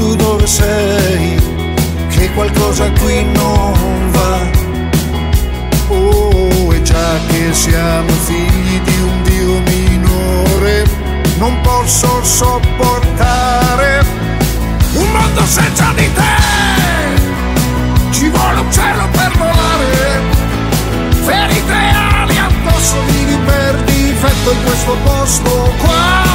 tu dove sei, che qualcosa qui non va. Oh, e già che siamo figli di un Dio minore, non posso sopportare un mondo senza di te. Ci vuole un cielo per volare, ferite ali addosso, vivi per difetto in questo posto qua.